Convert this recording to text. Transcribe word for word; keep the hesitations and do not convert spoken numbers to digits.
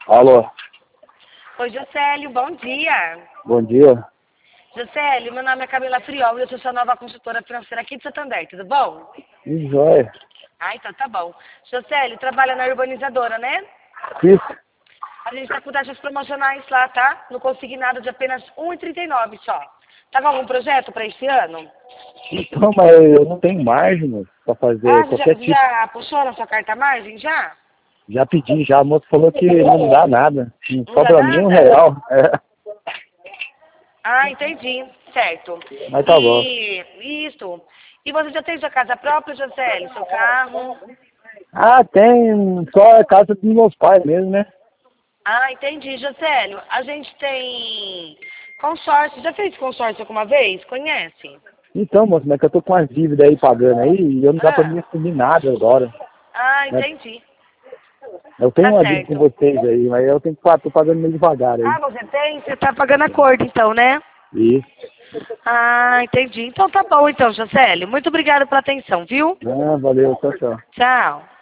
Alô. Oi, Jocélio, bom dia. Bom dia. Jocélio, meu nome é Camila Friol e eu sou sua nova consultora financeira aqui de Santander, tudo bom? Que joia. Ah, então tá bom. Jocélio, trabalha na urbanizadora, né? Isso. A gente tá com taxas promocionais lá, tá? No consignado de apenas um real e trinta e nove só. Tá com algum projeto para esse ano? Então, mas eu não tenho margem, mano, pra fazer Ah, você já, qualquer tipo. já puxou na sua carta margem, já? Já pedi, já. A moça falou que não dá nada. Não Não dá sobra nem um nada? real. É. Ah, entendi. Certo. Mas tá bom. E isso. E você já tem sua casa própria, Jocélio? Seu carro? Ah, tem só a casa dos meus pais mesmo, né? Ah, entendi, Jocélio. A gente tem consórcio. Já fez consórcio alguma vez? Conhece? Então, moço, mas que eu tô com as dívidas aí pagando aí e eu não dá pra Ah, me assumir nada agora. ah Né? entendi. Eu tenho Tá uma dívida com certo. vocês aí, mas eu tenho que tô pagando meio devagar aí. Ah, você tem? Você tá pagando a corda, então, né? Isso. Ah, entendi. Então tá bom, então, Jocélio. Muito obrigada pela atenção, viu? Ah, valeu, tchau, tchau. Tchau.